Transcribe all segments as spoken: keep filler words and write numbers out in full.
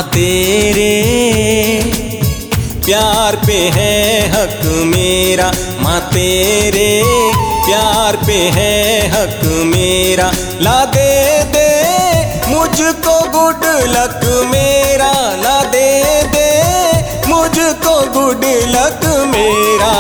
माँ तेरे प्यार पे है हक मेरा, माँ तेरे प्यार पे है हक मेरा। ला दे दे मुझको गुड लक मेरा, ला दे दे मुझको गुड लक मेरा।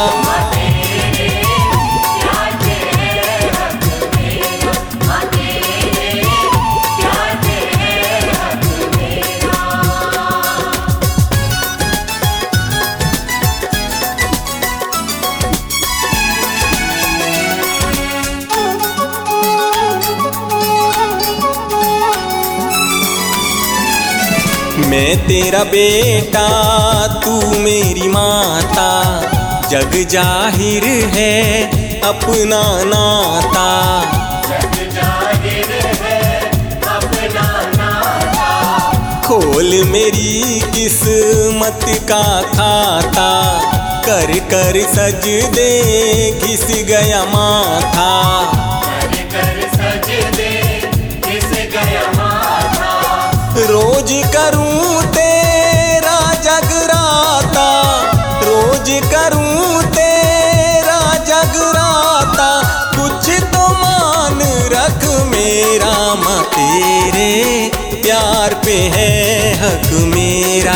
मैं तेरा बेटा तू मेरी माता, जग जाहिर है अपना नाता। जग जाहिर है अपना नाता। खोल मेरी किस्मत का खाता, कर कर सजदे घिस गया माथा। कर कर सजदे घिस गया माथा। रोज करूं तेरा जगराता, रोज करूं तेरा जगराता। कुछ तो मान रख मेरा, माँ तेरे प्यार पे है हक मेरा।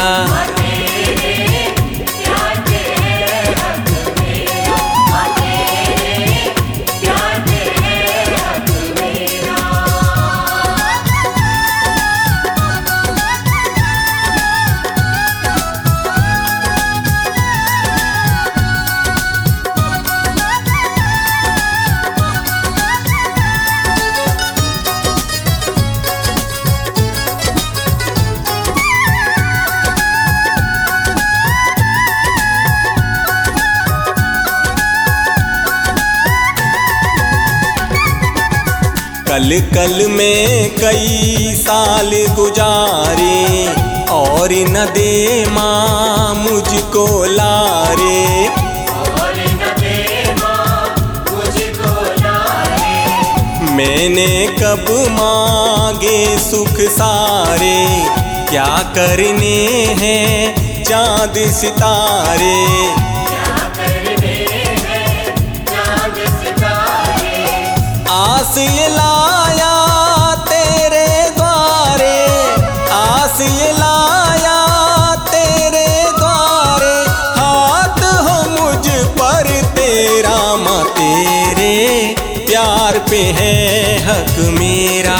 कल कल में कई साल गुजारे, और न दे माँ मुझको लारे। और न दे माँ मुझको लारे। मैंने कब मांगे सुख सारे, क्या करने हैं चाँद सितारे। आस ये लाया तेरे द्वारे, आस ये लाया तेरे द्वारे। हाथ हो मुझ पर तेरा, माँ तेरे प्यार पे है हक मेरा।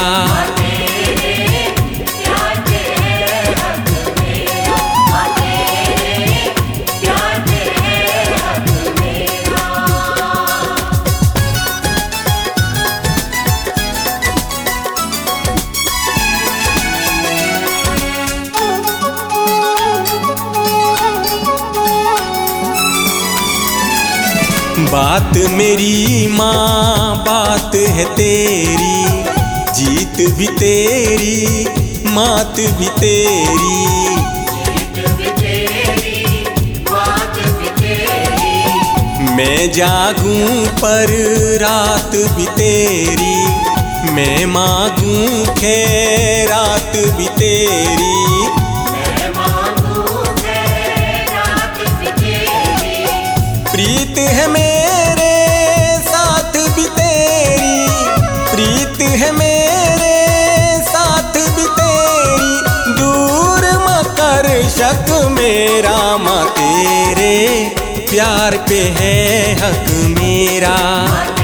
बात मेरी माँ बात है तेरी, जीत भी तेरी मात भी तेरी। जीत भी तेरी मात भी तेरी। मैं जागूं पर रात भी तेरी, मैं मांगूं खैरात भी तेरी। मैं मांगूं खैरात भी तेरी। प्रीत है मेरे साथ भी तेरी, प्रीत है मेरे साथ भी तेरी। दूर मत कर शक मेरा, माँ तेरे प्यार पे है हक मेरा।